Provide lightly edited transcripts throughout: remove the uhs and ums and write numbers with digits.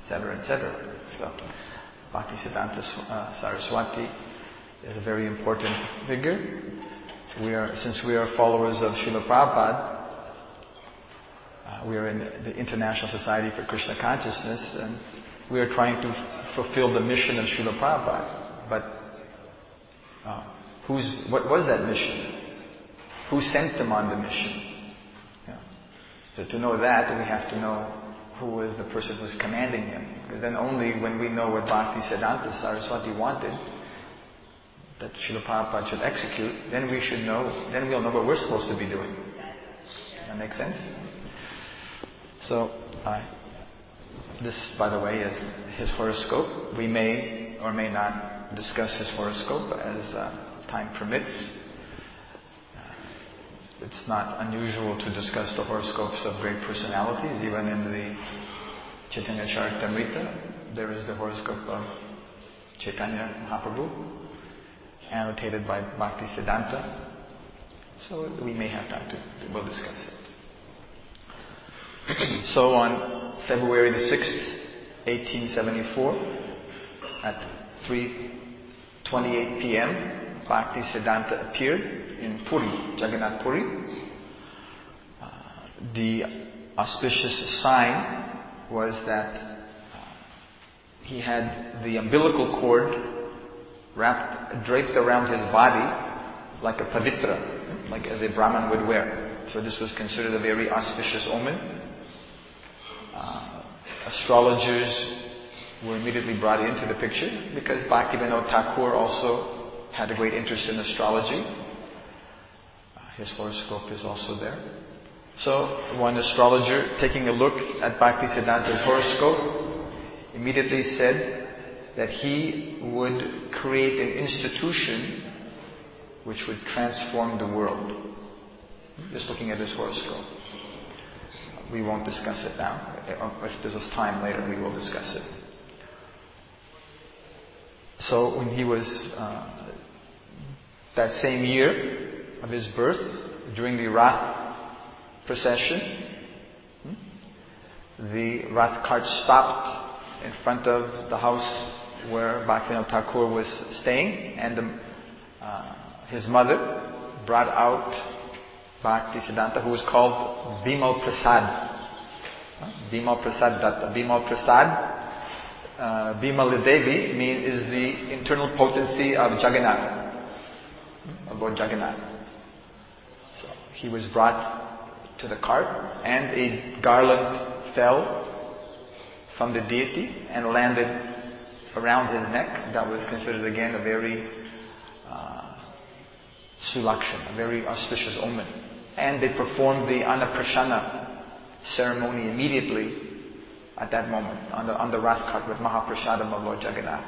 etc., etc. So, Bhaktisiddhanta Saraswati is a very important figure. Since we are followers of Srila Prabhupada, we are in the International Society for Krishna Consciousness, and we are trying to fulfill the mission of Srila Prabhupada. But what was that mission? Who sent them on the mission? Yeah. So to know that, we have to know who was the person who was commanding him. Because then only when we know what Bhaktisiddhanta Saraswati wanted, that Srila Prabhupada should execute, then we'll know what we're supposed to be doing. That makes sense? So, this, by the way, is his horoscope. We may or may not discuss his horoscope as time permits. It's not unusual to discuss the horoscopes of great personalities. Even in the Chaitanya Charitamrita, there is the horoscope of Chaitanya Mahaprabhu, annotated by Bhaktisiddhanta. So we may have time we'll discuss it. So on February the 6th, 1874, at 3:28 p.m., Bhaktisiddhanta appeared in Puri, Jagannath Puri. The auspicious sign was that he had the umbilical cord draped around his body like a pavitra, like as a Brahmin would wear. So this was considered a very auspicious omen. Astrologers were immediately brought into the picture because Bhaktivinoda Thakur also had a great interest in astrology. His horoscope is also there. So one astrologer, taking a look at Bhaktisiddhanta's horoscope, immediately said that he would create an institution which would transform the world. Just looking at his horoscope. We won't discuss it now. If there's time later, we will discuss it. So when he was, that same year of his birth, during the Rath procession, the Rath cart stopped in front of the house where Bhaktivinoda Thakur was staying, and his mother brought out Bhaktisiddhanta, who was called Bimal Prasad. Bimal Prasad Datta. Bimal Prasad, Bimala Devi is the internal potency of Jagannath, of Lord Jagannath. So he was brought to the cart, and a garland fell from the deity and landed around his neck. That was considered again a very sulakshan, a very auspicious omen. And they performed the Annaprashana ceremony immediately at that moment on the Rath cart with Mahaprasadam of Lord Jagannath.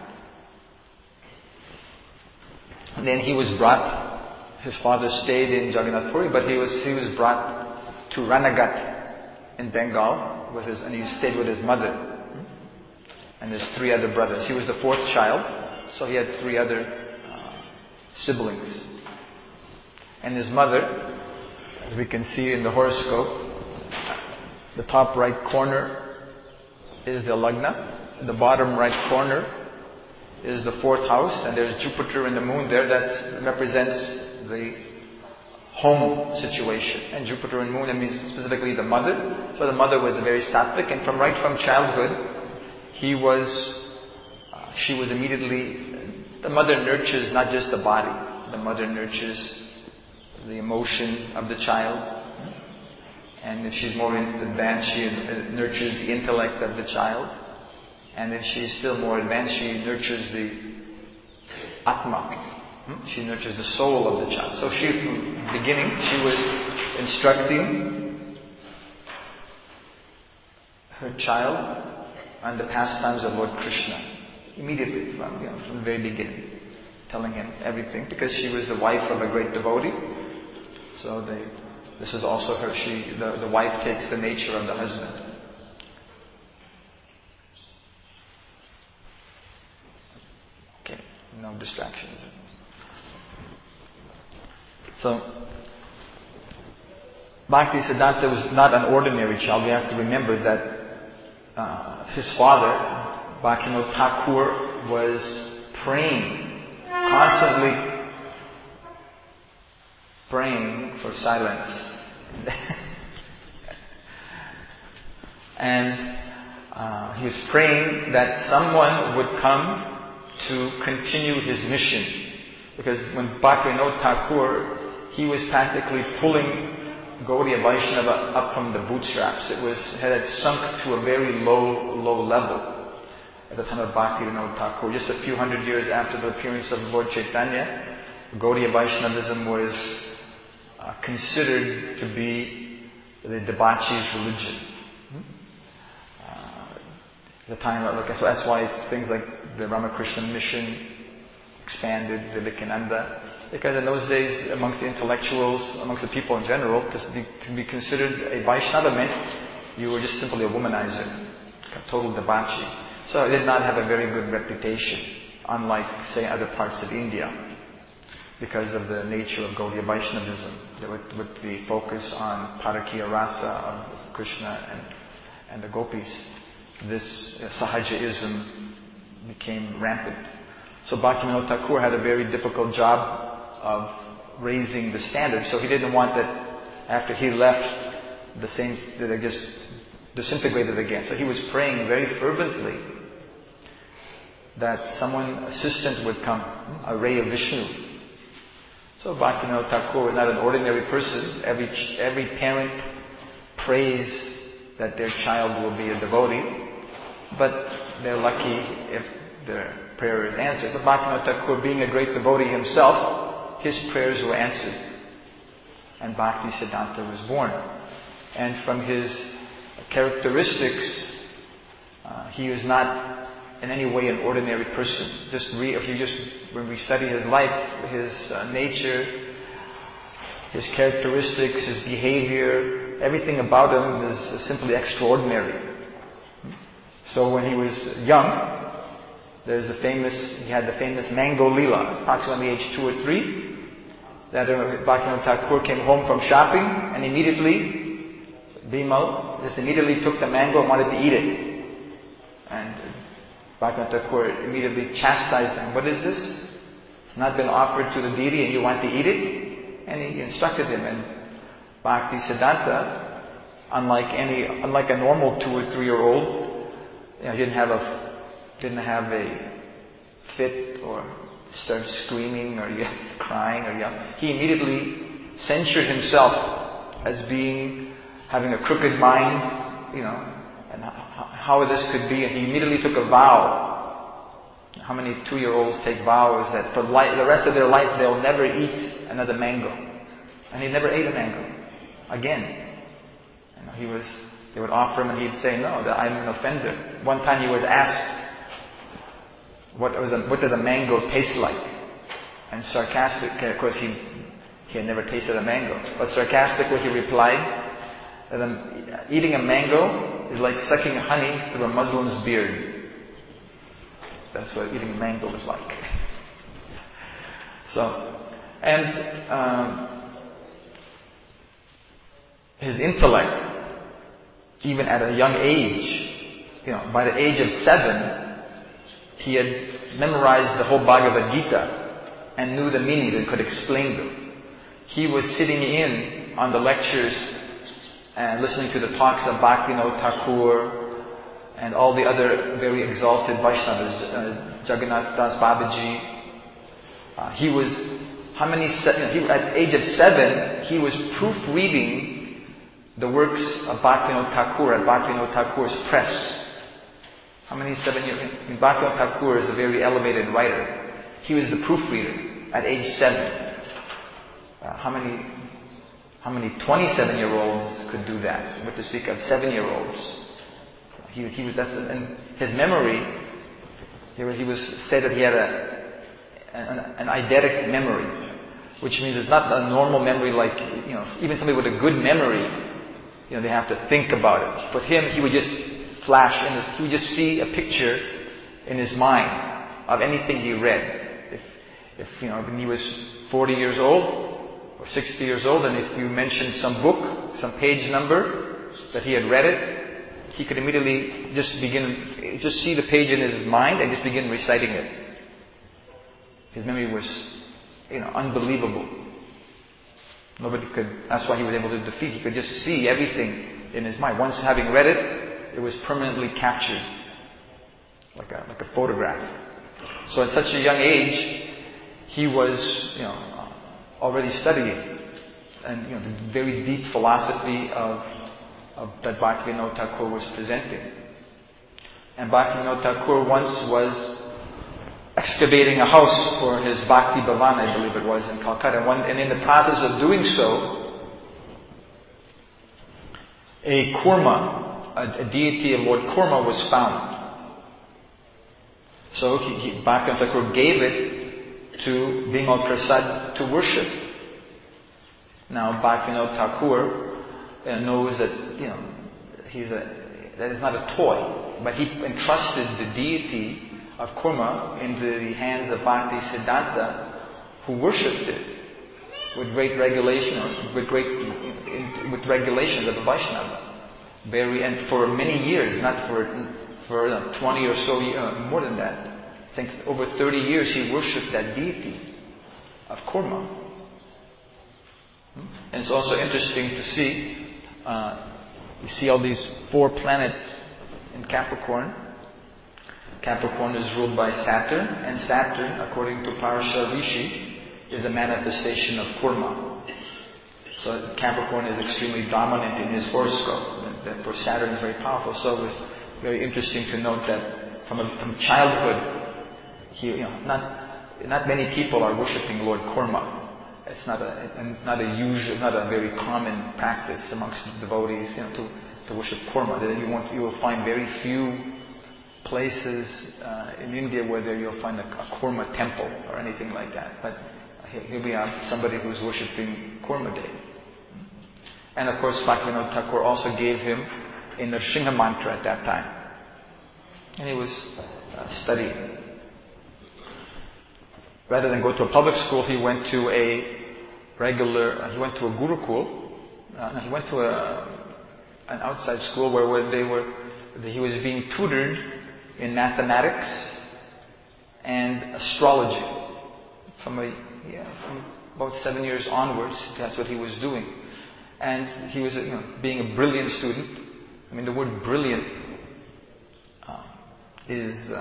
And then he was brought, his father stayed in Jagannath Puri, but he was brought to Ranagat in Bengal and he stayed with his mother and his 3 other brothers. He was the 4th child, so he had 3 other siblings. And his mother, as we can see in the horoscope, the top right corner is the Lagna, the bottom right corner is the 4th house, and there's Jupiter and the moon there. That represents the home situation. And Jupiter and moon, that means specifically the mother. So the mother was a very sattvic, and from childhood, she was immediately, the mother nurtures not just the body, the mother nurtures the emotion of the child. And if she's more advanced, she nurtures the intellect of the child. And if she's still more advanced, she nurtures the Atma. She nurtures the soul of the child. So from the beginning, she was instructing her child on the pastimes of Lord Krishna. Immediately, from the very beginning. Telling him everything, because she was the wife of a great devotee. So this is also her, the wife takes the nature of the husband. Okay, no distractions. So, Bhaktisiddhanta was not an ordinary child. We have to remember that his father, Bhaktivinoda Thakur, was praying, constantly praying for silence. And he was praying that someone would come to continue his mission. Because when Bhaktivinoda Thakur, he was practically pulling Gaudiya Vaishnava up from the bootstraps. It had sunk to a very low level at the time of Bhaktivinoda Thakur. Just a few hundred years after the appearance of Lord Chaitanya, Gaudiya Vaishnavism was considered to be the debauchee's religion. The time, so that's why things like the Ramakrishna mission expanded, Vivekananda, because in those days, amongst the intellectuals, amongst the people in general, to be considered a Vaishnava meant you were just simply a womanizer, a total debauchee. So it did not have a very good reputation, unlike, say, other parts of India, because of the nature of Gaudiya Vaishnavism, with the focus on Parakiya Rasa of Krishna and the gopis. This Sahajaism became rampant. So Bhaktivinoda Thakur had a very difficult job of raising the standard. So he didn't want that after he left, that they just disintegrated again. So he was praying very fervently that assistant would come, a ray of Vishnu. So Bhaktivinoda Thakur was not an ordinary person. Every parent prays that their child will be a devotee, but they're lucky if their prayer is answered. But Bhaktivinoda Thakur, being a great devotee himself, his prayers were answered. And Bhakti Siddhanta was born. And from his characteristics, he was not in any way an ordinary person. When we study his life, his nature, his characteristics, his behavior, everything about him is simply extraordinary. So when he was young, he had the famous Mango Leela, approximately age 2 or 3, that Bhaktivinoda Thakur came home from shopping and immediately, Bimal just immediately took the mango and wanted to eat it. And Bhaktivinoda Thakur immediately chastised him. What is this? It's not been offered to the deity and you want to eat it? And he instructed him. And Bhakti Siddhanta, unlike a normal 2 or 3 year old, he didn't have a fit or start screaming or crying or yelling. He immediately censured himself as having a crooked mind, and how this could be. And he immediately took a vow. How many 2-year-olds take vows that for the rest of their life they'll never eat another mango? And he never ate a mango again. They would offer him and he'd say, no, that I'm an offender. One time he was asked, what did a mango taste like? And sarcastic, of course he had never tasted a mango, but sarcastically he replied that eating a mango is like sucking honey through a Muslim's beard. That's what eating a mango is like. His intellect, even at a young age, by the age of 7, he had memorized the whole Bhagavad Gita and knew the meanings and could explain them. He was sitting in on the lectures and listening to the talks of Bhaktivinoda Thakur and all the other very exalted Vaishnavas, Jagannath Das Babaji. At the age of 7, he was proofreading the works of Bhaktivinoda Thakur at Bhaktivinoda Thakur's press. How many 7-year-olds? Bhaktivinoda Thakur is a very elevated writer. He was the proofreader at age 7. How many 27-year-olds could do that? What to speak of 7-year-olds? And his memory, he was said that he had an eidetic memory, which means it's not a normal memory like, even somebody with a good memory, they have to think about it. For him, he would just he would just see a picture in his mind of anything he read. When he was 40 years old or 60 years old, and if you mentioned some book, some page number, that he had read it, he could immediately just see the page in his mind and just begin reciting it. His memory was, unbelievable. That's why he was able to defeat. He could just see everything in his mind. Once having read it, it was permanently captured. Like a photograph. So at such a young age, he was, already studying. And, the very deep philosophy that Bhaktivinoda Thakur was presenting. And Bhaktivinoda Thakur once was excavating a house for his Bhakti Bhavan, I believe it was, in Calcutta. And in the process of doing so, a Kurma, a deity of Lord Kurma, was found. So Bhaktivinoda Thakur gave it to Bimal Prasad to worship. Now Bhaktivinoda Thakur knows that that is not a toy, but he entrusted the deity of Kurma into the hands of Bhakti Siddhanta, who worshipped it with great regulation, with regulations of the Vaishnava. And for many years, not for 20 or so more than that. I think over 30 years he worshipped that deity of Kurma. And it's also interesting to see, you see all these 4 planets in Capricorn. Capricorn is ruled by Saturn, and Saturn, according to Parasha Rishi, is a manifestation of Kurma. So Capricorn is extremely dominant in his horoscope. Therefore Saturn is very powerful. So it was very interesting to note that from childhood, not many people are worshipping Lord Kurma. It's not a very common practice amongst devotees, to worship Kurma. You will find very few places in India where you'll find a Kurma temple or anything like that. But here we have somebody who's worshipping Kurma Dev. And of course, Bhaktivinoda Thakur also gave him a Nrsimha mantra at that time. And he was studying. Rather than go to a public school, he went to a Gurukul. He went to an outside school where he was being tutored in mathematics and astrology. From about 7 years onwards, that's what he was doing. And he was, being a brilliant student. I mean, the word brilliant is...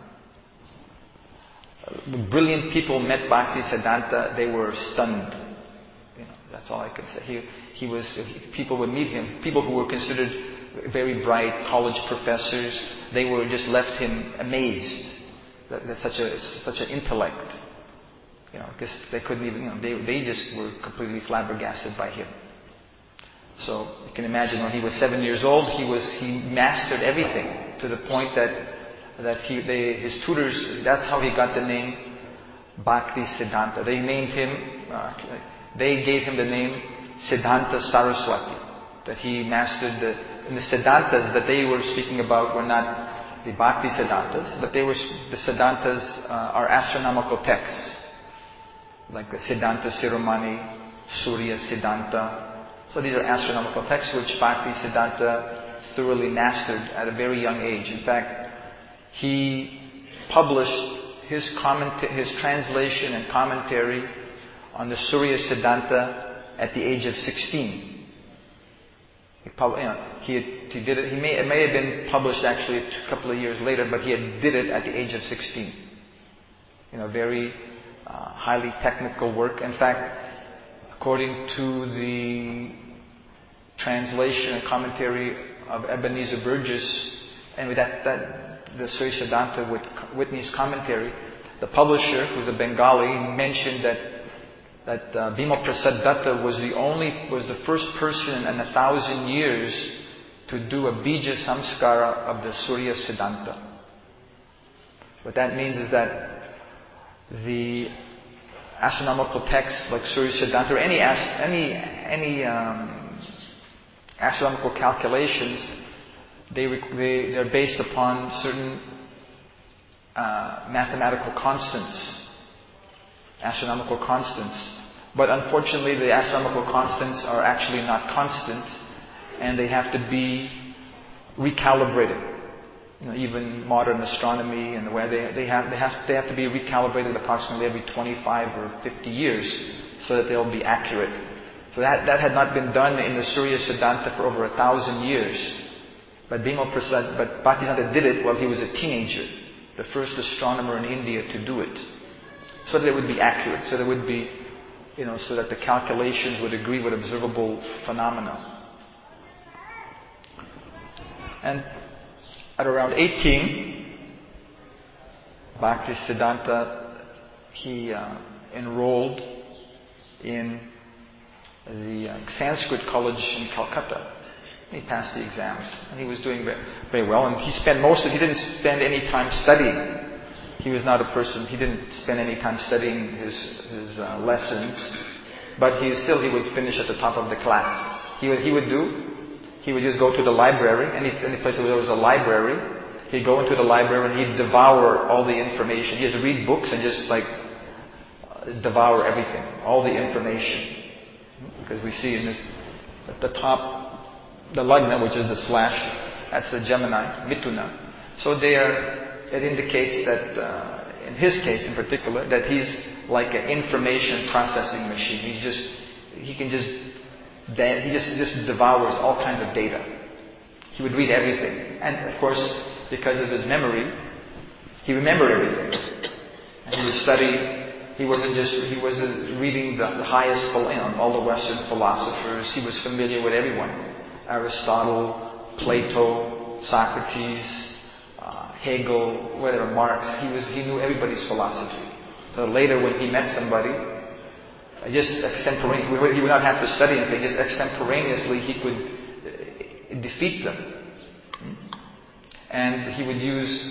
brilliant people met Bhakti Siddhanta, they were stunned. That's all I can say. People would meet him, people who were considered very bright college professors, they were just left him amazed. That's such an intellect. Because they couldn't even, they just were completely flabbergasted by him. So you can imagine when he was 7 years old, he mastered everything to the point that his tutors, that's how he got the name Bhakti Siddhanta. They gave him the name Siddhanta Saraswati. That he mastered and the Siddhantas that they were speaking about were not the Bhakti Siddhantas, but the Siddhantas are astronomical texts. Like the Siddhanta Siromani, Surya Siddhanta. So these are astronomical texts which Bhakti Siddhanta thoroughly mastered at a very young age. In fact, he published his translation and commentary on the Surya Siddhanta at the age of 16. He did it. It may have been published actually a couple of years later, but he did it at the age of 16. Very highly technical work. In fact, according to the translation and commentary of Ebenezer Burgess, and with the Surya Siddhanta with Whitney's commentary, the publisher, who's a Bengali, mentioned that Bimal Prasad Datta was the first person in 1,000 years to do a bija samskara of the Surya Siddhanta. What that means is that the astronomical texts like Surya Siddhanta or any astronomical calculations, they're based upon certain mathematical constants, astronomical constants. But unfortunately, the astronomical constants are actually not constant, and they have to be recalibrated. Even modern astronomy and the way they have to be recalibrated approximately every 25 or 50 years so that they'll be accurate. So that had not been done in the Surya Siddhanta for over 1,000 years. But Bhaktisiddhanta did it while he was a teenager, the first astronomer in India to do it, so that it would be accurate, so that it would be, so that the calculations would agree with observable phenomena. And at around 18, Bhaktisiddhanta, he enrolled in the Sanskrit college in Calcutta. He passed the exams, and he was doing very, very well. And he didn't spend any time studying. He was not a person, he didn't spend any time studying his lessons, but he would finish at the top of the class. He would just go to the library, any place where there was a library, he'd go into the library and he'd devour all the information. He'd just read books and just devour everything, all the information. Because we see at the top, the Lagna, which is the slash, that's a Gemini, Mithuna. So it indicates that, in his case in particular, that he's like an information processing machine. He just devours all kinds of data. He would read everything. And of course, because of his memory, he remembered everything. And he would study. He wasn't reading the highest, all the Western philosophers. He was familiar with everyone. Aristotle, Plato, Socrates, Hegel, whatever, Marx. He knew everybody's philosophy. So later when he met somebody, just extemporaneously, he would not have to study anything, just extemporaneously he could defeat them. And he would use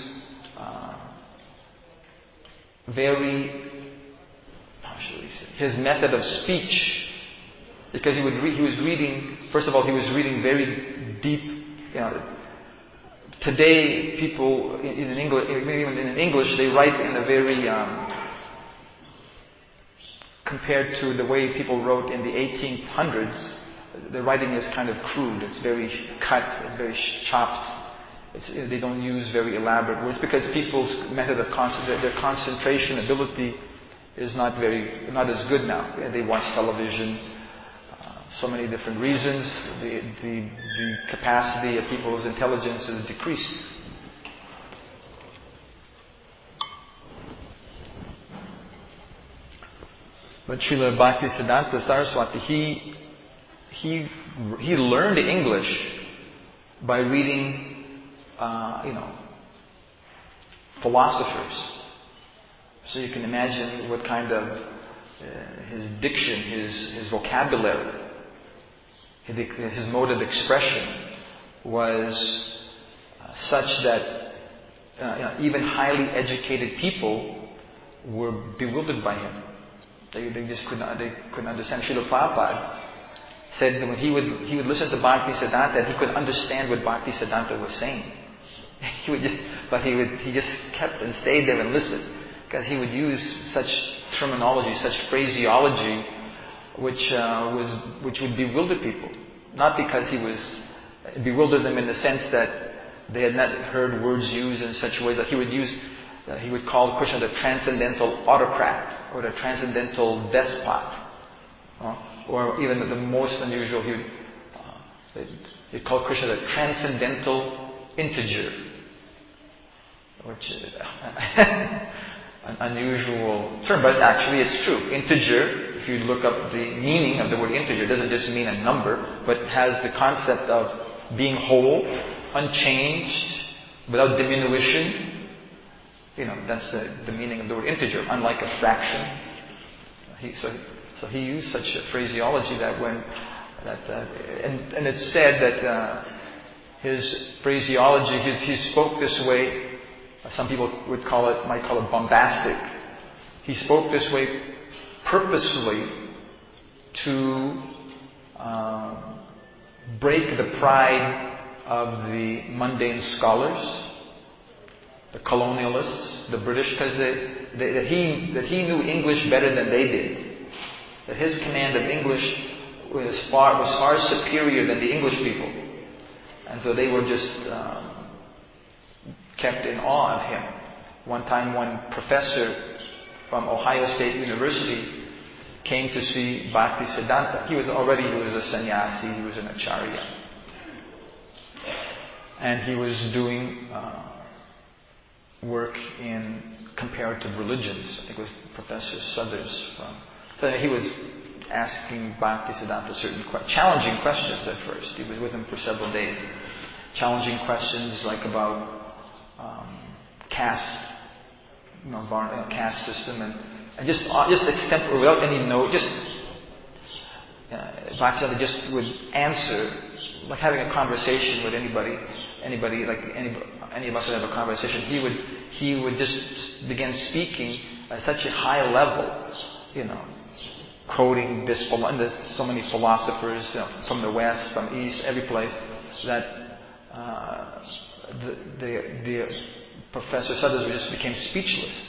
his method of speech, because he was reading, first of all, he was reading very deep, today people in English, they write in a very, compared to the way people wrote in the 1800s, the writing is kind of crude. It's very cut, it's very chopped. They don't use very elaborate words because people's method of their concentration ability is not as good now. They watch television, so many different reasons. The capacity of people's intelligence is decreased. But Srila Bhaktisiddhanta Saraswati, he learned English by reading, philosophers. So you can imagine what kind of his diction, his vocabulary, his mode of expression was such that even highly educated people were bewildered by him. They just couldn't understand. Srila Prabhupada said that when he would listen to Bhaktisiddhanta, and he could understand what Bhaktisiddhanta was saying. He just kept and stayed there and listened, because he would use such terminology, such phraseology, which would bewilder people. Not because bewilder them in the sense that they had not heard words used in such ways that he would call Krishna the transcendental autocrat or the transcendental despot, or even the most unusual, he'd call Krishna the transcendental integer, which is an unusual term, but actually it's true. Integer, if you look up the meaning of the word integer, doesn't just mean a number, but has the concept of being whole, unchanged, without diminution. That's the meaning of the word integer, unlike a fraction. So he used such a phraseology that and it's said that his phraseology, he spoke this way. Some people might call it bombastic. He spoke this way purposefully to break the pride of the mundane scholars, the colonialists, the British, because that he knew English better than they did. That his command of English was far superior than the English people. And so they were just kept in awe of him. One time, one professor from Ohio State University came to see Bhaktisiddhanta. He was a sannyasi, he was an acharya. And he was doing work in comparative religions. I think it was Professor Suthers so he was asking Bhaktisiddhanta certain challenging questions at first. He was with him for several days. Challenging questions like about caste, caste system, and just extempore without any note. Bhaktisiddhanta just would answer like having a conversation with anybody like any of us would have a conversation. He would just begin speaking at such a high level, quoting this. And there's so many philosophers, from the West, from East, every place, that the Professor Suthers just became speechless.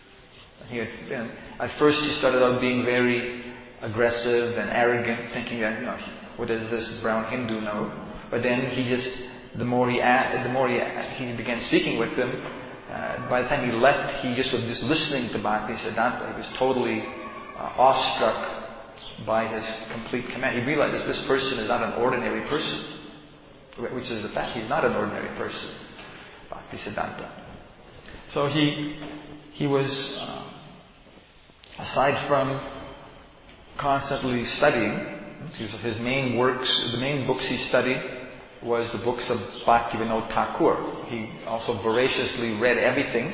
At first he started out being very aggressive and arrogant, thinking that, what does this brown Hindu know? But then the more he began speaking with them, by the time he left, he just was just listening to Bhaktisiddhanta. He was totally awestruck by his complete command. He realized this person is not an ordinary person, which is the fact. He's not an ordinary person, Bhaktisiddhanta. So he was, aside from constantly studying, his main works, the main books he studied was the books of Bhaktivinoda Thakur. He also voraciously read everything,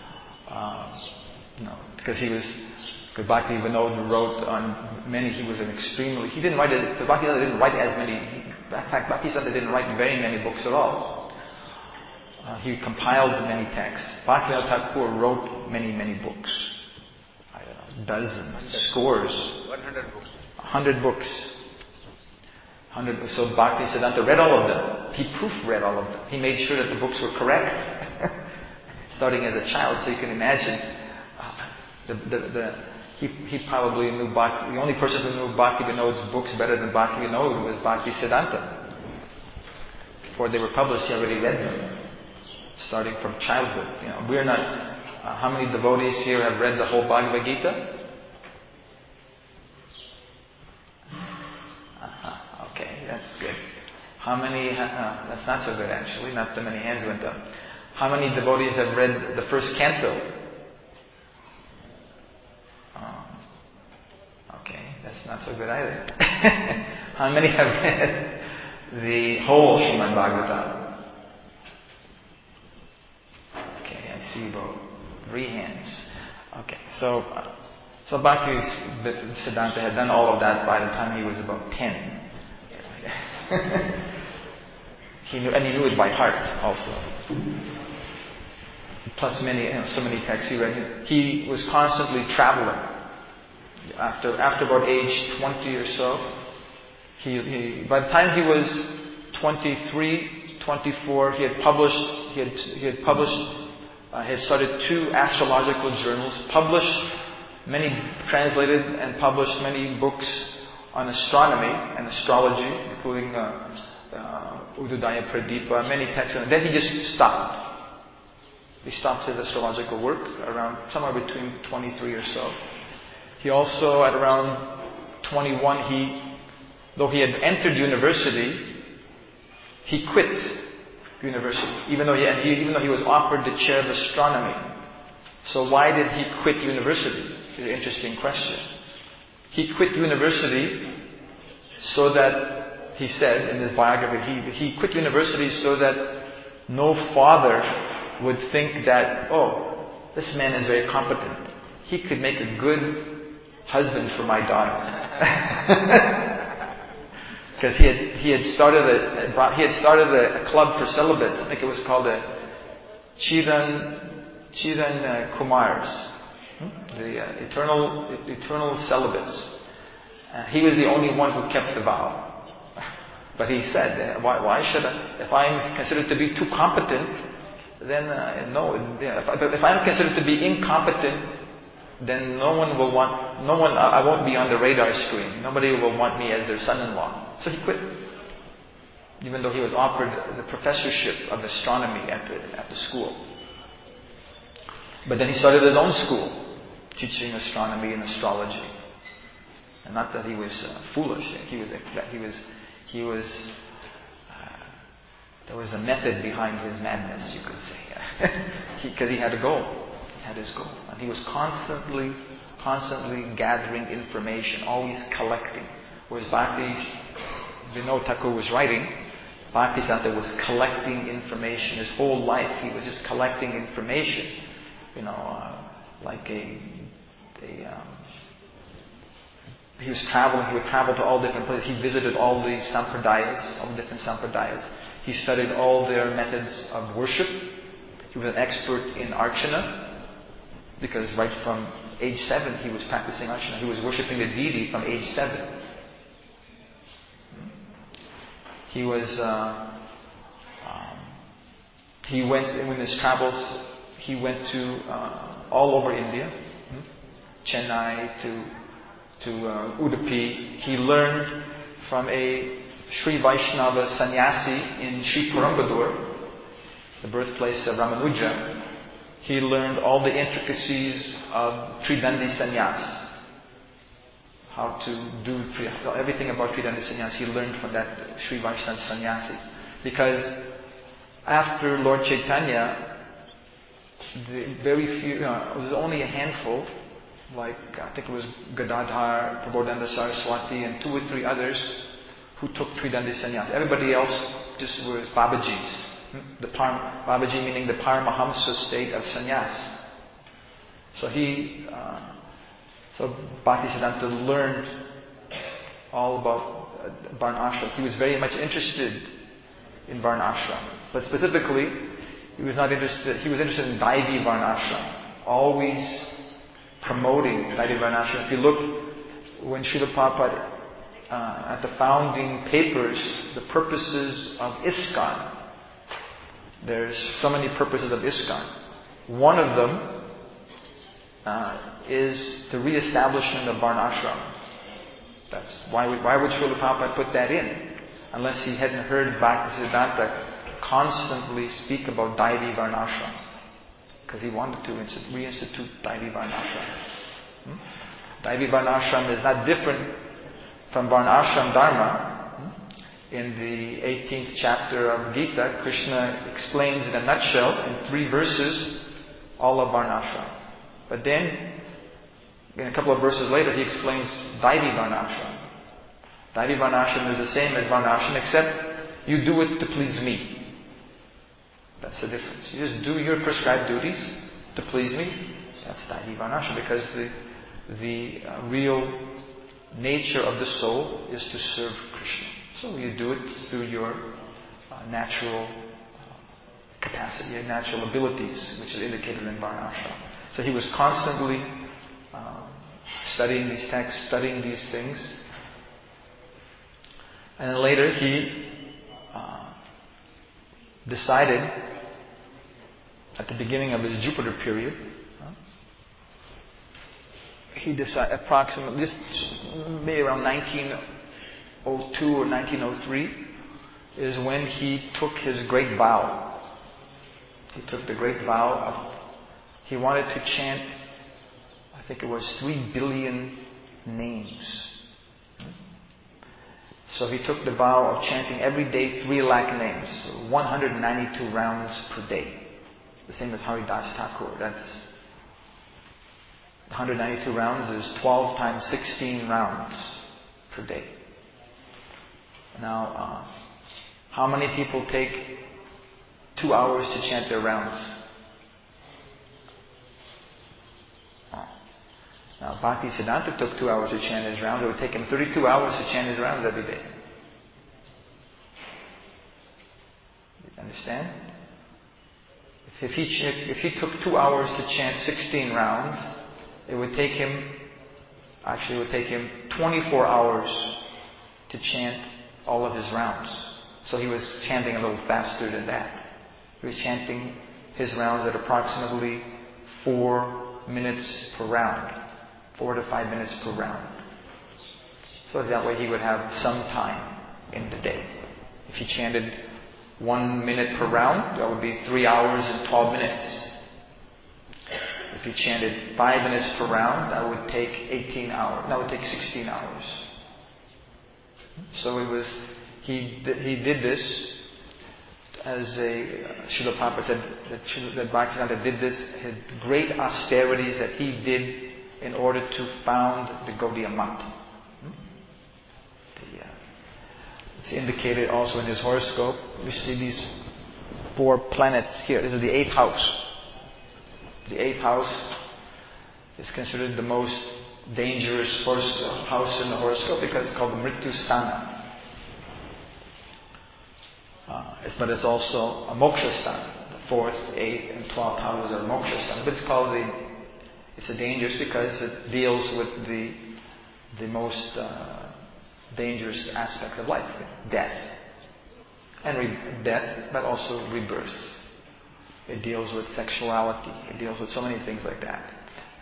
because Bhaktivinoda wrote on many. He didn't write it. Bhaktivinoda didn't write as many. In fact, Bhaktisiddhanta didn't write very many books at all. He compiled many texts. Bhaktivinoda Thakur wrote many, many books. I don't know, dozens, scores. 100 books. 100 books. So Bhaktisiddhanta read all of them. He proofread all of them. He made sure that the books were correct, starting as a child. So you can imagine, he probably knew the only person who knew Bhaktivinoda's books better than Bhaktivinoda was Bhaktisiddhanta. Before they were published, he already read them, starting from childhood. We're not. How many devotees here have read the whole Bhagavad Gita? Okay, that's good. How many? That's not so good, actually. Not that many hands went up. How many devotees have read the first canto? Okay, that's not so good either. How many have read the whole Srimad Bhagavatam? Okay, I see about 3 hands. Okay, so Bhaktisiddhanta had done all of that by the time he was about 10. He knew it by heart also. Plus so many texts he read. He was constantly traveling. After about age 20 or so, by the time he was 23, 24, he had started 2 astrological journals, translated and published many books on astronomy and astrology, including Ududaya Pradipa, many texts. And then he just stopped. He stopped his astrological work around somewhere between 23 or so. He also, at around 21, though he had entered university, he quit university, even though he was offered the chair of astronomy. So why did he quit university? It's an interesting question. He quit university so that, he said in his biography, he quit university so that no father would think that, this man is very competent. He could make a good husband for my daughter. Because he had started a club for celibates. I think it was called a Chiran Kumars, the eternal celibates. He was the only one who kept the vow. But he said, why should I? If I'm considered to be too competent, then no. If I'm considered to be incompetent, then I won't be on the radar screen. Nobody will want me as their son-in-law. So he quit. even though he was offered the professorship of astronomy at the school. But then he started his own school, teaching astronomy and astrology. And not that he was foolish. There was a method behind his madness, you could say. Because he had a goal. He had his goal. And he was constantly gathering information, always collecting. Whereas Vinod Thakur was writing, Bhaktisiddhanta was collecting information. His whole life, he was just collecting information. He was traveling. He would travel to all different places. He visited all the sampradayas, all the different sampradayas. He studied all their methods of worship. He was an expert in archana, because right from age 7 he was practicing archana. He was worshipping the deity from age 7. He was. He went in his travels. He went to all over India, Chennai to Udupi. He learned from a Sri Vaishnava sannyasi in Sri Perumbudur, the birthplace of Ramanuja. He learned all the intricacies of Tridandi Sannyas, how to do everything about Tridandi Sannyas. He learned from that Sri Vaishnava sannyasi. Because after Lord Chaitanya, very few, it was only a handful, like I think it was Gadadhar, Prabodhananda Saraswati, and 2 or 3 others who took Tridandi Sannyas. Everybody else just was Babajis. Babaji meaning the Paramahamsa state of sannyas. So Bhaktisiddhanta learned all about Varnashram. He was very much interested in Varnashram. But specifically, he was interested in Daivi Varnashram. Always promoting Daivi Varnashram. If you look, when Srila Prabhupada, at the founding papers, the purposes of ISKCON, there's so many purposes of ISKCON. One of them is the re-establishment of Varnashram. That's why would Srila Prabhupada put that in? Unless he hadn't heard Bhaktisiddhanta constantly speak about Daivi Varnashram. Because he wanted to reinstitute Daivi Varnashram. Daivi Varnashram is not different from Varnashram Dharma. In the 18th chapter of Gita, Krishna explains in a nutshell, in 3 verses, all of Varnashram. But then, in a couple of verses later, he explains Daivi Varnashram. Daivi Varnashram is the same as Varnashram, except you do it to please me. That's the difference. You just do your prescribed duties to please me. That's Daivi Varnashram, because the real nature of the soul is to serve Krishna. So you do it through your natural capacity and natural abilities, which is indicated in Varnashram. So he was constantly studying these texts, studying these things. And then later he decided, at the beginning of his Jupiter period, he decided approximately, this maybe around 1902 or 1903, is when he took his great vow. He took the great vow of, he wanted to chant, I think it was 3 billion names. So he took the vow of chanting every day 3 lakh names, so 192 rounds per day. The same as Haridas Thakur. That's 192 rounds is 12 times 16 rounds per day. Now, how many people take 2 hours to chant their rounds? Now, Bhaktisiddhanta took 2 hours to chant his rounds. It would take him 32 hours to chant his rounds every day. You understand? If he took 2 hours to chant 16 rounds, it would take him 24 hours to chant all of his rounds. So he was chanting a little faster than that. He was chanting his rounds at approximately 4 minutes per round. 4 to 5 minutes per round. So that way he would have some time in the day. If he chanted 1 minute per round, that would be 3 hours and 12 minutes. If he chanted 5 minutes per round, that would take 18 hours. That would take 16 hours. So he did this as Srila Prabhupada said that Bhaktisiddhanta did this, had great austerities that he did in order to found the Gaudiya Math. It's indicated also in his horoscope. We see these 4 planets here. This is the 8th house. The 8th house is considered the most dangerous house in the horoscope because it's called the Mrityu Sthana. But it's also a moksha sthana. The 4th, 8th, and 12th houses are moksha sthana. But it's dangerous because it deals with the most dangerous aspects of life. Death. And death, but also rebirth. It deals with sexuality. It deals with so many things like that.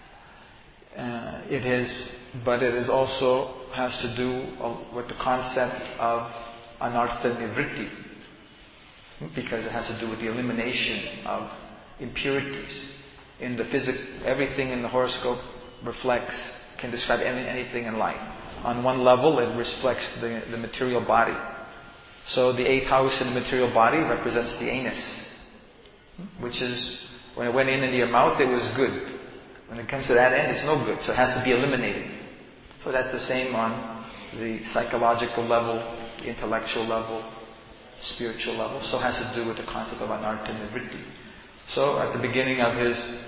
But it also has to do with the concept of anartha nivritti. Because it has to do with the elimination of impurities. In the everything in the horoscope can describe anything in life. On one level, it reflects the material body. So the 8th house in the material body represents the anus, which is, when it went in into your mouth, it was good. When it comes to that end, it's no good. So it has to be eliminated. So that's the same on the psychological level, the intellectual level, spiritual level. So it has to do with the concept of anartha nivritti. So at the beginning of his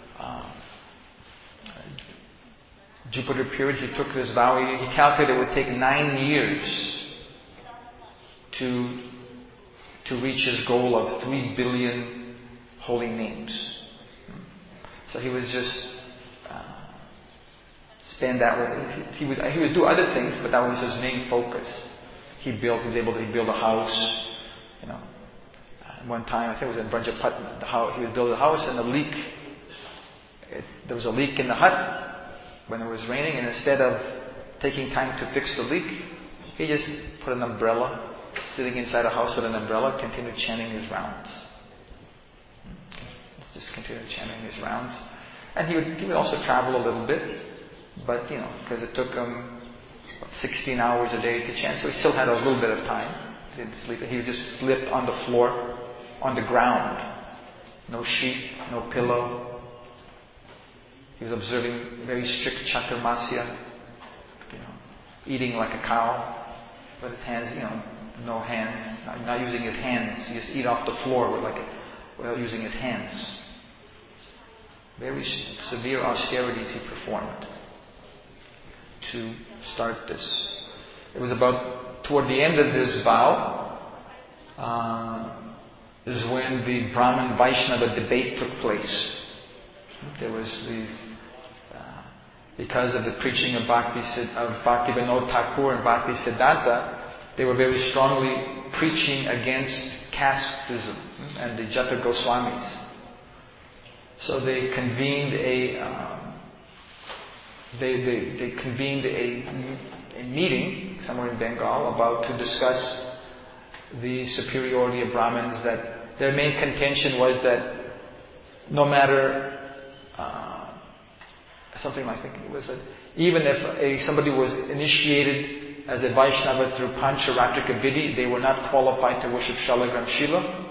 Jupiter period, he took this vow. He calculated it would take 9 years to reach his goal of 3 billion holy names. So he would just spend that with. He would do other things, but that was his main focus. He was able to build a house. One time, I think it was in Brajapatna, he would build a house and there was a leak in the hut when it was raining, and instead of taking time to fix the leak, he just put an umbrella, sitting inside a house with an umbrella, continued chanting his rounds. Just continued chanting his rounds. And he would also travel a little bit, but because it took him 16 hours a day to chant, so he still had a little bit of time. He didn't sleep. He would just sleep on the floor, on the ground. No sheet, no pillow. He was observing very strict chaturmasya, eating like a cow, with his hands, no hands, not using his hands. He just eat off the floor without using his hands. Very severe austerities he performed to start this. It was about toward the end of this vow is when the Brahmin Vaishnava debate took place. There was these, because of the preaching of Bhaktivinoda Thakur and Bhakti Siddhanta, they were very strongly preaching against casteism and the Jata Goswamis. So they convened a meeting somewhere in Bengal to discuss the superiority of Brahmins. That their main contention was that no matter something like it was that even if somebody was initiated as a Vaishnava through Pancharatrika Vidhi, they were not qualified to worship Shalagram Shila.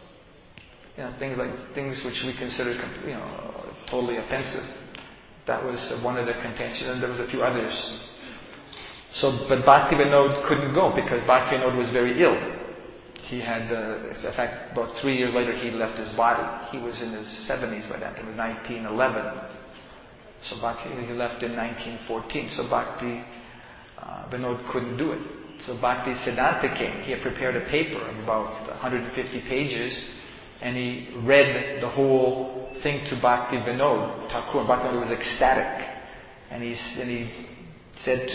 Things which we consider totally offensive. That was one of the contentions, and there was a few others. But Bhaktivinoda couldn't go because Bhaktivinoda was very ill. He had, in fact, about 3 years later, he left his body. He was in his 70s by that time. It was 1911. So he left in 1914. So Vinod couldn't do it. So Bhakti Siddhanta came. He had prepared a paper of about 150 pages, and he read the whole thing to Bhakti Vinod Thakur. Bhakti Vinod was ecstatic, and he said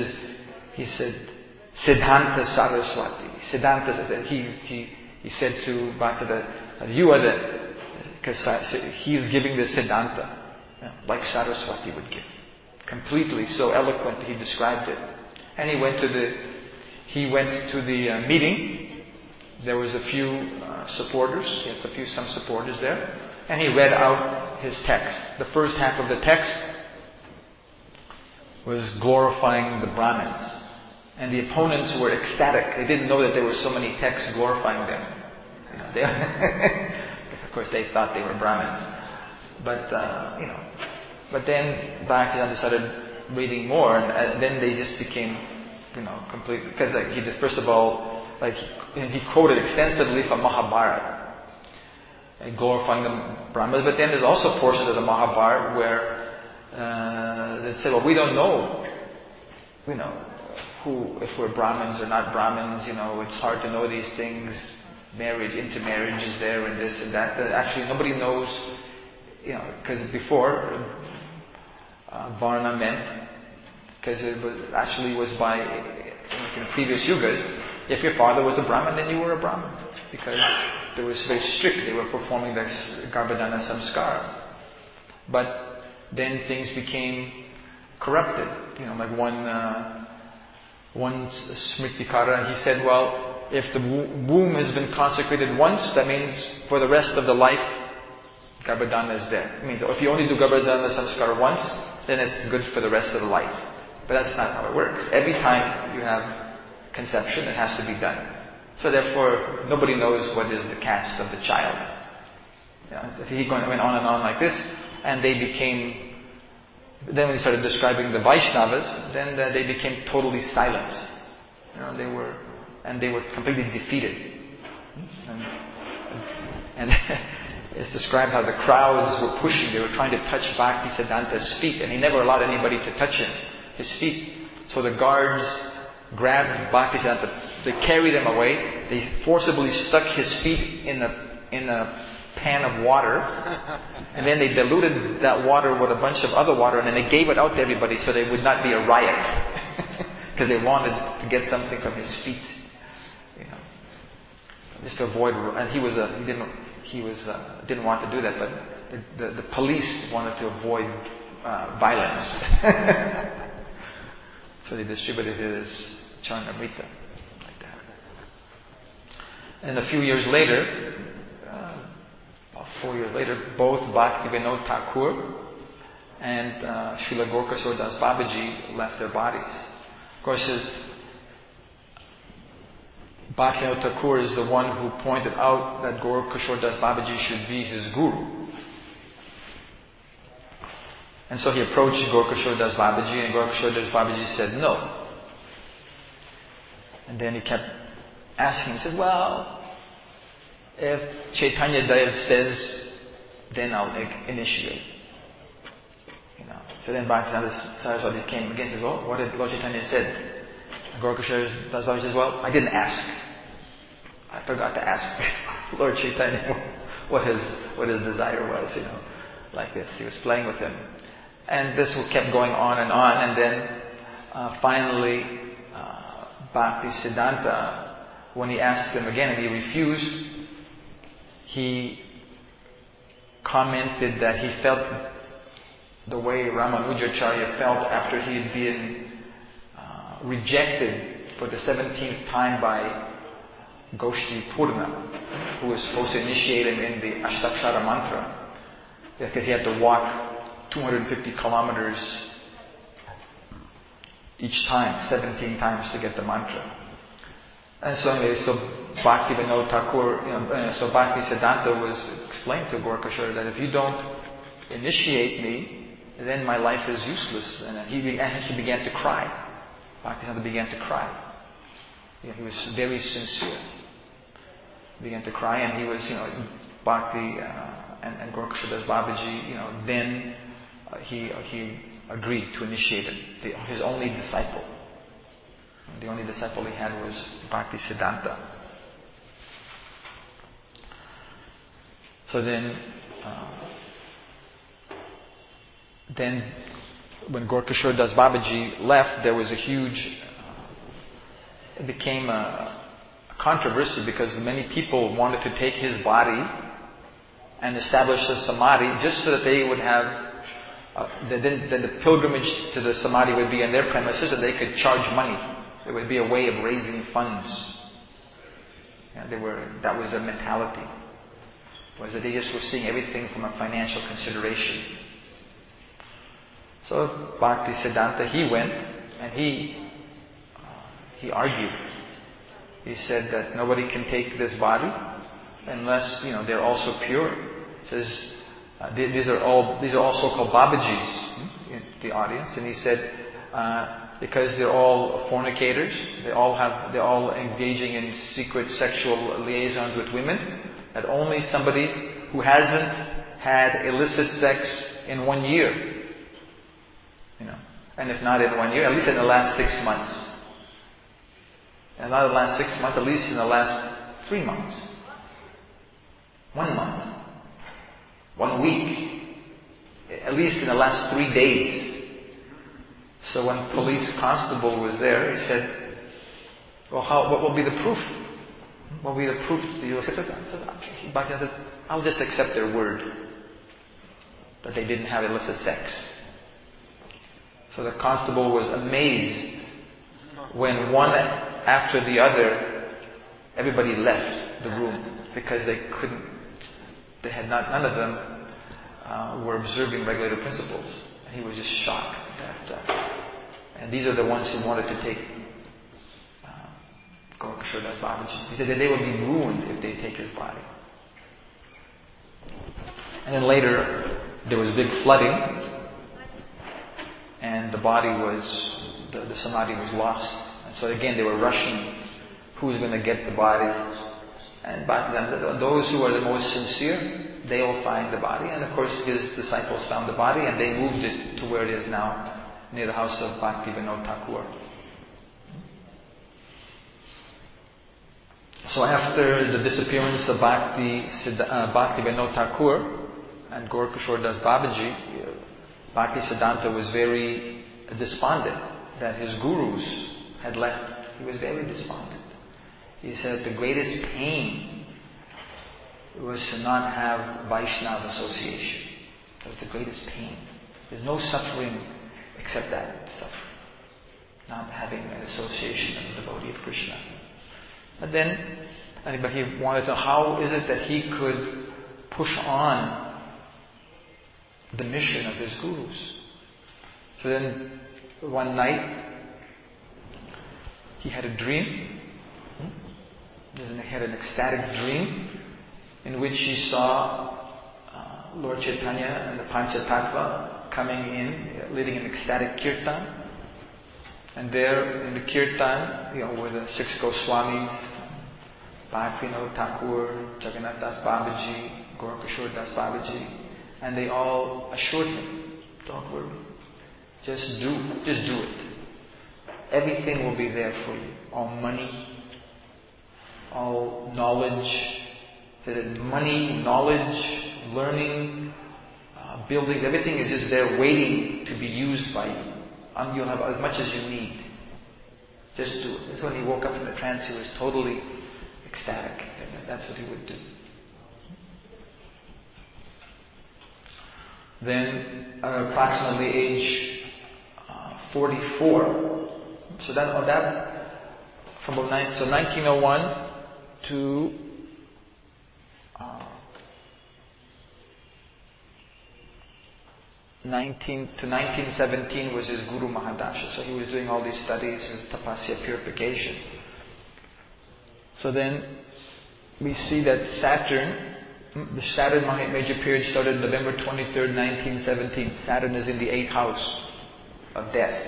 Siddhanta Saraswati. Siddhanta said he said to Bhakti that you are because he is giving the Siddhanta. Like Saraswati would give. Completely, so eloquently he described it. And he went to the meeting, there was a few supporters. He had some supporters there. And he read out his text. The first half of the text was glorifying the Brahmins. And the opponents were ecstatic. They didn't know that there were so many texts glorifying them. Of course, they thought they were Brahmins. But then Bhaktivedanta started reading more, and then they just became, completely, because first of all, he quoted extensively from Mahabharata, glorifying the Brahmins, but then there's also portions of the Mahabharata where they say, well, we don't know, if we're Brahmins or not Brahmins, it's hard to know these things. Intermarriage is there and this and that. Actually, nobody knows, because before, Varna meant, because it was by, in previous yugas, if your father was a Brahmin, then you were a Brahmin. Because it was very strict. They were performing their Garbhadana samskaras. But then things became corrupted. Like one Smritikara, he said, well, if the womb has been consecrated once, that means for the rest of the life, Garbhadana is there. It means if you only do Garbhadana samskara once, then it's good for the rest of the life. But that's not how it works. Every time you have conception, it has to be done. So therefore, nobody knows what is the caste of the child. He went on and on like this, and they became. Then when he started describing the Vaishnavas, then they became totally silenced. They were completely defeated. And it's described how the crowds were pushing. They were trying to touch Bhaktisiddhanta's feet, and he never allowed anybody to touch his feet. So the guards grabbed Bhaktisiddhanta. They carried him away. They forcibly stuck his feet in a pan of water, and then they diluted that water with a bunch of other water, and then they gave it out to everybody so there would not be a riot, because they wanted to get something from his feet, just to avoid. And he didn't want to do that, but the police wanted to avoid violence, so they distributed his Charnamrita like that. And a few years later, about 4 years later, both Bhaktivinoda Thakur and Srila Gorkashore Das Babaji left their bodies. Of course, Bhaktivinoda Thakur is the one who pointed out that Gorkashore Das Babaji should be his guru. And so he approached Gorkashore Das Babaji, and Gorkashore Das Babaji said no. And then he kept asking, he said, well, if Chaitanya Dev says, then I'll initiate. So then Bhaktivedanta Saraswati came again and said, well, what did Lord Chaitanya said? And Gorkashore Das Babaji says, well, I didn't ask. I forgot to ask Lord Chaitanya what his desire was, like this. He was playing with him. And this kept going on, and then finally Bhaktisiddhanta, when he asked him again and he refused, he commented that he felt the way Ramanujacharya felt after he had been rejected for the 17th time by Goshti Purna, who was supposed to initiate him in the Ashtakshara mantra, because he had to walk 250 kilometers each time, 17 times to get the mantra. And so anyway, so Bhaktivinoda Thakur, so Bhaktisiddhanta was explained to Gorkashore that if you don't initiate me, then my life is useless. And he actually began to cry. Bhaktisiddhanta began to cry. He was very sincere. He began to cry, and he was, Bhakti and Gorkashore Das Babaji, then he agreed to initiate him. His only disciple. The only disciple he had was Bhaktisiddhanta. So then when Gorkashore Das Babaji left, there was a huge, it became a controversy, because many people wanted to take his body and establish a samadhi just so that they would have, then the pilgrimage to the samadhi would be in their premises and they could charge money. It would be a way of raising funds. That was their mentality. Was that they just were seeing everything from a financial consideration. So Bhakti Siddhanta, he went and he argued. He said that nobody can take this body unless they're also pure. He says these are all so-called Babajis in the audience, and he said because they're all fornicators, they're all engaging in secret sexual liaisons with women, that only somebody who hasn't had illicit sex in 1 year, and if not in 1 year, at least in the last 6 months. And not in the last 6 months, at least in the last 3 months. 1 month. 1 week. At least in the last 3 days. So when police constable was there, he said, well, what will be the proof? What will be the proof to you? Bhakti says, I'll just accept their word that they didn't have illicit sex. So the constable was amazed when one after the other, everybody left the room because none of them were observing regulator principles. And he was just shocked and these are the ones who wanted to take Gaura Das Babaji. He said that they would be ruined if they take his body. And then later, there was big flooding, and the body the samadhi was lost. And so again, they were rushing, who's going to get the body? And those who are the most sincere, they will find the body. And of course, his disciples found the body, and they moved it to where it is now, near the house of Bhakti Vinod Thakur. So after the disappearance of Bhakti Vinod Thakur and Gaura Das Babaji, Bhakti Siddhanta was very despondent that his gurus had left. He was very despondent. He said the greatest pain was to not have Vaishnava association. That was the greatest pain. There's no suffering except that suffering. Not having an association of the devotee of Krishna. But he wanted to know how is it that he could push on the mission of his gurus. So then one night he had a dream. He had an ecstatic dream in which he saw Lord Chaitanya and the Panchatattva coming in, leading an ecstatic kirtan. And there in the kirtan, were the 6 Goswamis, Bhakti Vinod Thakur, Jagannath Das Babaji, Gaura Das Babaji, and they all assured him, don't worry, just do it. Everything will be there for you. All money, all knowledge, money, knowledge, learning, buildings, everything is just there waiting to be used by you. You'll have as much as you need. Just do it. That's when he woke up from the trance, he was totally ecstatic. That's what he would do. Then, approximately age 44. So from 1901 to 1917 was his Guru Mahadasha. So he was doing all these studies in tapasya purification. So then we see that the Saturn major period started November 23rd, 1917. Saturn is in the 8th house of death.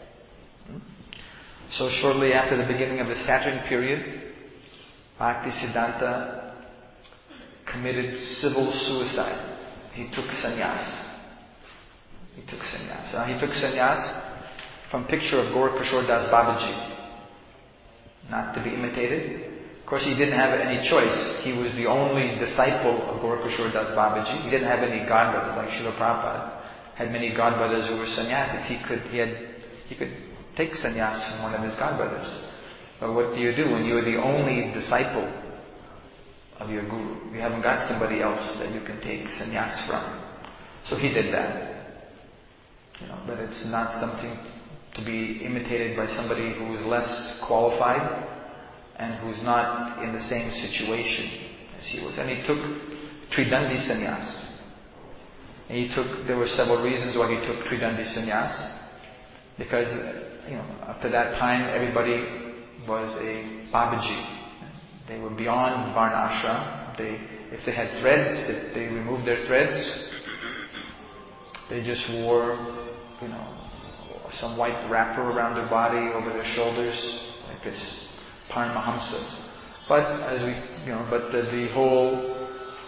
So shortly after the beginning of the Saturn period, Bhakti Siddhanta committed civil suicide. He took sannyas. He took sannyas from picture of Gaura Das Babaji. Not to be imitated. Of course, he didn't have any choice. He was the only disciple of Gaura Das Babaji. He didn't have any godbrothers like Srila Prabhupada had many godbrothers who were sannyasis. He could take sannyas from one of his godbrothers. But what do you do when you're the only disciple of your guru? You haven't got somebody else that you can take sannyas from. So he did that. But it's not something to be imitated by somebody who is less qualified and who's not in the same situation as he was. And he took Tridandi sannyas. And there were several reasons why he took Tridandi sannyas. Because, up to that time, everybody was a Babaji. They were beyond Varna ashram. If they had threads, if they removed their threads, they just wore, some white wrapper around their body, over their shoulders, like this Paramahamsas. But the whole,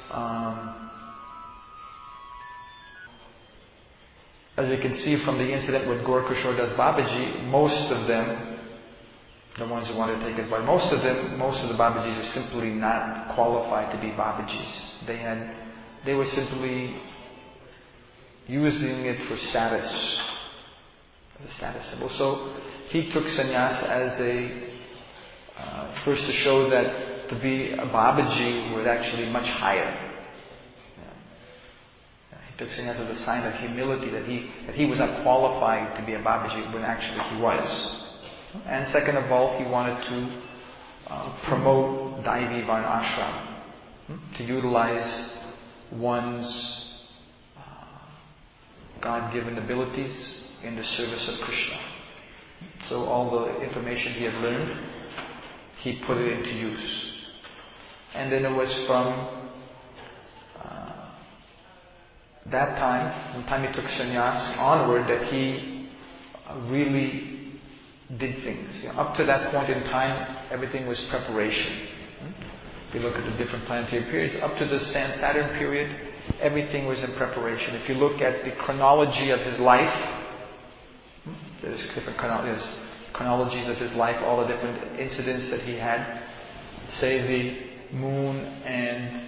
as we can see from the incident with Gaur Kishore Das Babaji, most of them, the ones who want to take advice, most of the Babajis are simply not qualified to be Babajis. They were simply using it for status, as a status symbol. So he took sannyas as first to show that to be a Babaji was actually much higher. He took sannyas as a sign of humility, that he was not qualified to be a Babaji when actually he was. And second of all, he wanted to promote Daivi Varna ashram, to utilize one's God-given abilities in the service of Krishna. So all the information he had learned, he put it into use. And then it was from that time, from the time he took sannyas onward, that he really did things. Up to that point in time, everything was preparation. If you look at the different planetary periods, up to the Saturn period, everything was in preparation. If you look at the chronology of his life, there's different chronologies of his life, all the different incidents that he had. Say the Moon and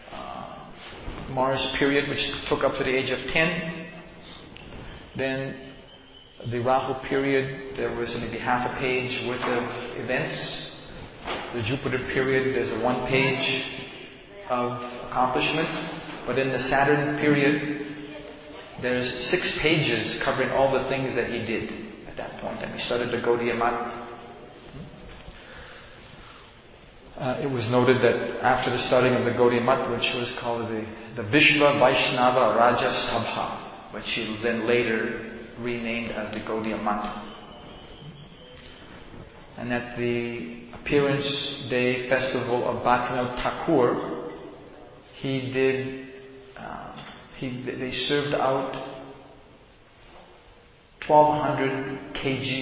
Mars period, which took up to the age of 10. Then the Rahu period, there was maybe half a page worth of events. The Jupiter period, there's a 1 page of accomplishments. But in the Saturn period, there's 6 pages covering all the things that he did at that point. And he started the Gaudiya Math. It was noted that after the starting of the Gaudiya Math, which was called the Vishva Vaishnava Raja Sabha, which he then later renamed as the Gaudiya Math. And at the appearance day festival of Bhaktivinoda Thakur, they served out 1,200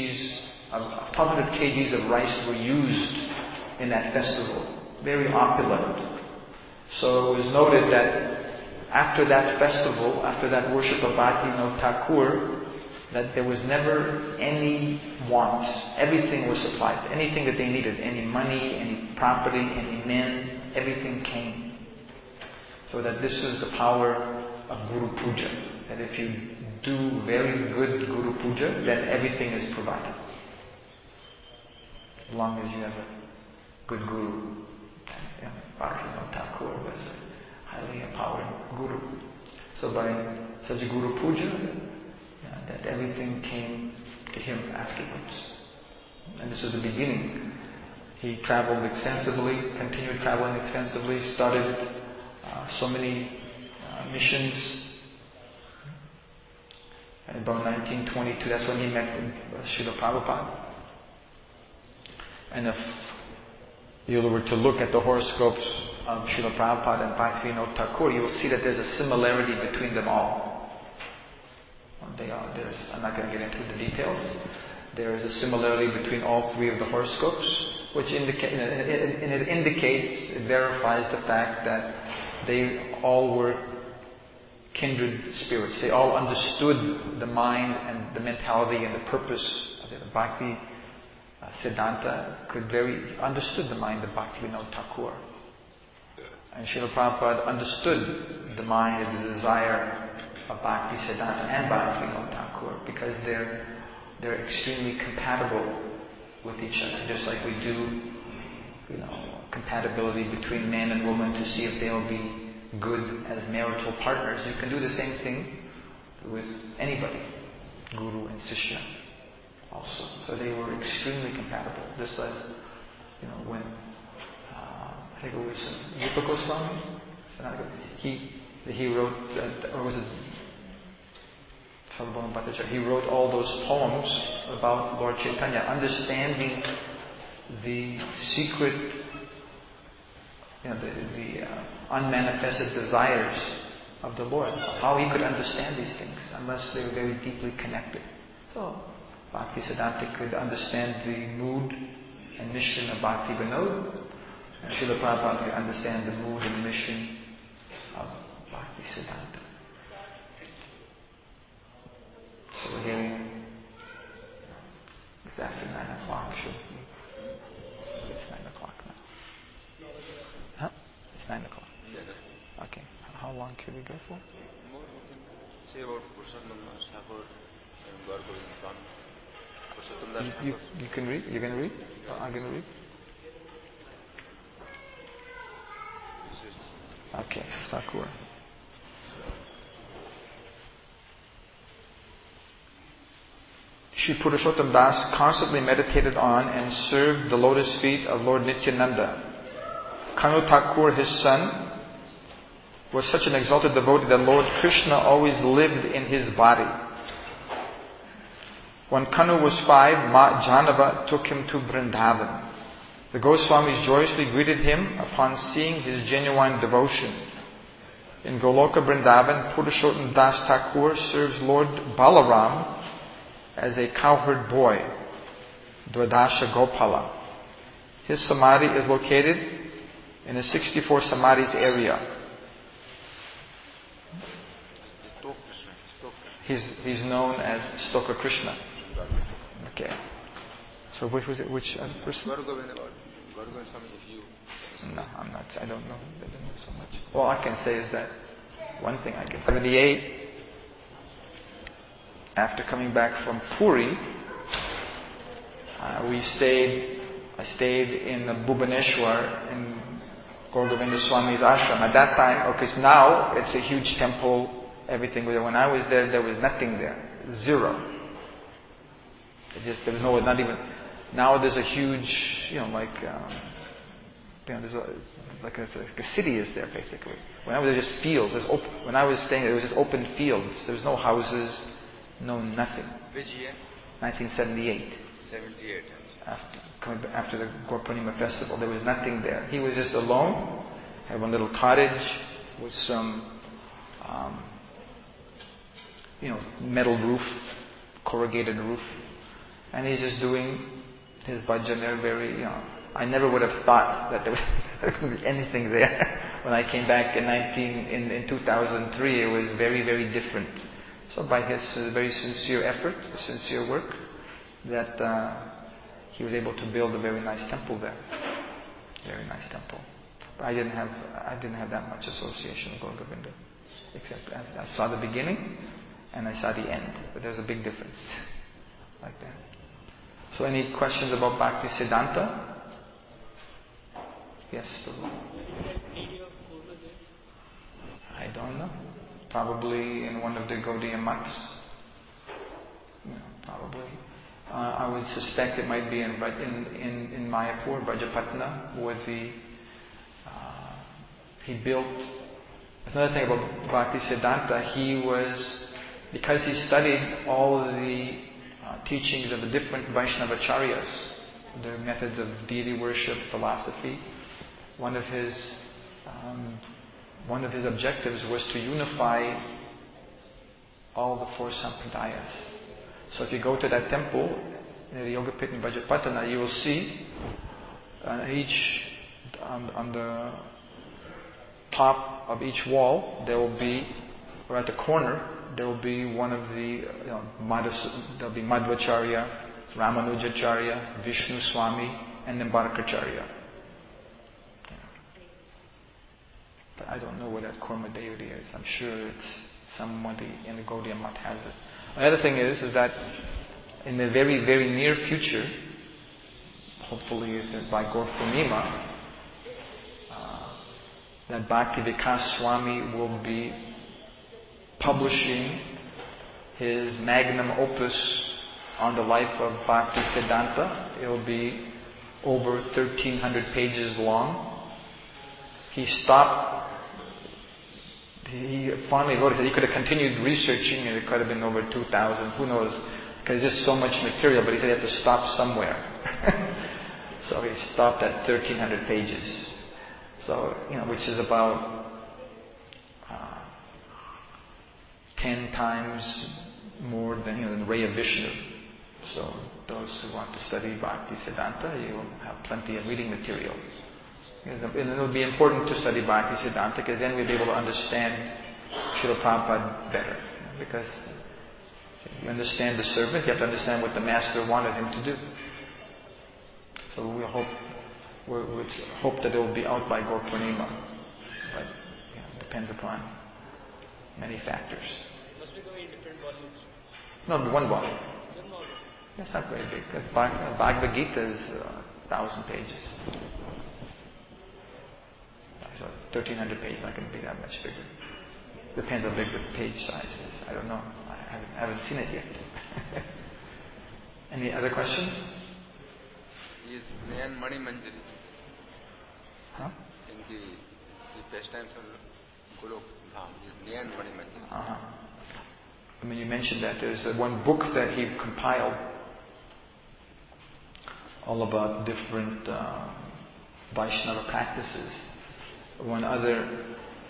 kgs of rice were used in that festival. Very opulent. So it was noted that after that festival, after that worship of Bhaktivinoda Thakur, that there was never any want. Everything was supplied. Anything that they needed, any money, any property, any men, everything came. So that this is the power of Guru Puja. That if you do very good Guru Puja, then everything is provided. As long as you have a good Guru. Bhaktivinoda Thakur was a highly empowered Guru. So by such a Guru Puja, that everything came to him afterwards. And this was the beginning. He traveled extensively, continued traveling extensively, started so many missions. And about 1922, that's when he met Srila Prabhupada. And if you were to look at the horoscopes of Srila Prabhupada and Bhaktivinoda Thakur, you will see that there's a similarity between them all. I'm not going to get into the details. There is a similarity between all 3 of the horoscopes, which it verifies the fact that they all were kindred spirits. They all understood the mind and the mentality and the purpose of it. Bhakti Siddhanta understood the mind of Bhaktivinoda Thakur. And Srila Prabhupada understood the mind and the desire of Bhakti Siddhanta and Bhaktivinoda Thakur, because they're extremely compatible with each other. Just like we do, compatibility between man and woman to see if they'll be good as marital partners. You can do the same thing with anybody, Guru and Sishya also. So they were extremely compatible. Just as when I think it was Rupa Goswami. He wrote, or was it Prabhupada Bhattacharya? He wrote all those poems about Lord Chaitanya, understanding the secret, the unmanifested desires of the Lord. How he could understand these things unless they were very deeply connected. So Bhaktisiddhanta could understand the mood and mission of Bhakti Vinod, and Srila Prabhupada could understand the mood and mission of Bhaktisiddhanta. So we're hearing it's after 9 o'clock. It's 9 o'clock now. Huh? It's 9 o'clock. Okay. How long can we go for? More, we can say about Purushottam Das Thakur and Gaur Govind Swami. Purushottam Das Thakur. You can read? You're going to read? I'm going to read? Okay, Sakura. Shri Purushottam Das constantly meditated on and served the lotus feet of Lord Nityananda. Kanu Thakur, his son, was such an exalted devotee that Lord Krishna always lived in his body. When Kanu was 5, Ma Janava took him to Vrindavan. The Goswamis joyously greeted him upon seeing his genuine devotion. In Goloka Vrindavan, Purushottam Das Thakur serves Lord Balaram as a cowherd boy, Dwadasha Gopala. His samadhi is located in the 64 samadhis area. He's known as Stoka Krishna. Okay. So which was it? Which other person? No, I'm not. I don't know so much. All I can say is that one thing I can say. 78. After coming back from Puri, I stayed in Bhubaneswar in Gaur Govinda Swami's ashram. At that time, so now it's a huge temple. Everything was there. When I was there was nothing there. Zero. There was no, not even. Now there's a huge, there's like a city is there basically. When I was there, just fields. When I was staying there, was just open fields. There was no houses, no nothing. Which year? 1978. 78. After the Gaur Purnima festival, there was nothing there. He was just alone. Had one little cottage with some. Metal roof, corrugated roof, and he's just doing his bhajan there. I never would have thought that there was anything there. When I came back in 2003, it was very, very different. So by his very sincere effort, sincere work, that he was able to build a very nice temple there. Very nice temple. But I didn't have that much association with Gaur Govinda, except I saw the beginning. And I saw the end. But there's a big difference. Like that. So any questions about Bhaktisiddhanta? Yes, I don't know. Probably in one of the Gaudiya mats. Probably. I would suspect it might be in Mayapur, Brajapatna, where he built. There's another thing about Bhaktisiddhanta. Because he studied all the teachings of the different Vaishnavacharyas, their methods of deity worship, philosophy, one of his objectives was to unify all the 4 sampradayas. So if you go to that temple, in the Yoga Pit in Brajapatana, you will see on the top of each wall, there will be, or at the corner, there will be one of the, there'll be Madhvacharya, Ramanujacharya, Vishnu Swami, and then Bharakacharya. But I don't know where that Kurma deity is. I'm sure it's somebody in the Gaudiya Math has it. Another thing is that in the very, very near future, hopefully by Gaur Purnima, that Bhakti Vikas Swami will be publishing his magnum opus on the life of Bhaktisiddhanta. It will be over 1,300 pages long. He stopped. He finally wrote, he said he could have continued researching and it could have been over 2,000, who knows, because there's just so much material, but he said he had to stop somewhere. So he stopped at 1,300 pages. So, which is about 10 times more than the Ray of Vishnu. So those who want to study Bhakti Siddhanta, you will have plenty of reading material. And it will be important to study Bhakti Siddhanta because then we'll be able to understand Srila Prabhupada better. Because if you understand the servant, you have to understand what the master wanted him to do. So we hope that it will be out by Gaur Purnima. But it depends upon many factors. Must be going in different volumes? No, one volume. One volume. That's not very big. Bhagavad Gita is 1,000 pages. So 1,300 pages, not going to be that much bigger. Depends how big the page size is. I don't know. I haven't seen it yet. Any other questions? Is Nayan Mani Manjari. Huh? In the pastimes of Golok Dham is Nayan Mani Manjari. I mean, you mentioned that there's one book that he compiled all about different Vaishnava practices. One other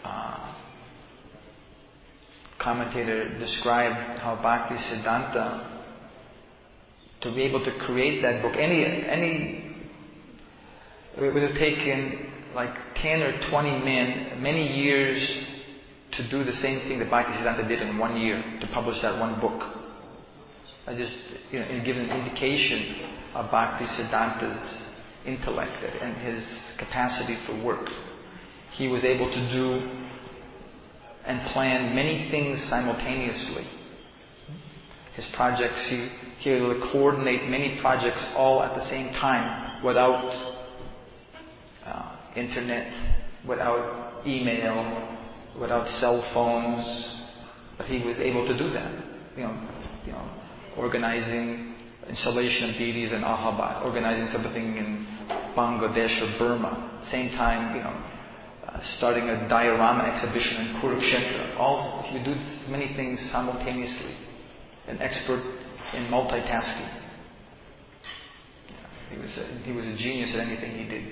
commentator described how Bhakti Siddhanta, to be able to create that book, it would have taken like 10 or 20 men many years to do the same thing that Bhakti Siddhanta did in 1 year, to publish that one book. I just give an indication of Bhakti Siddhanta's intellect and his capacity for work. He was able to do and plan many things simultaneously. His projects, he would coordinate many projects all at the same time without internet, without email, without cell phones. But he was able to do that. Organizing installation of deities in Allahabad, organizing something in Bangladesh or Burma. Same time, starting a diorama exhibition in Kurukshetra. If you do many things simultaneously, an expert in multitasking. He was a genius at anything he did.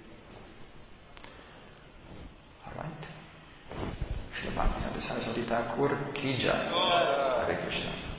All right. Srila Bhaktivinoda Saraswati Thakur ki jai. Hare Krishna.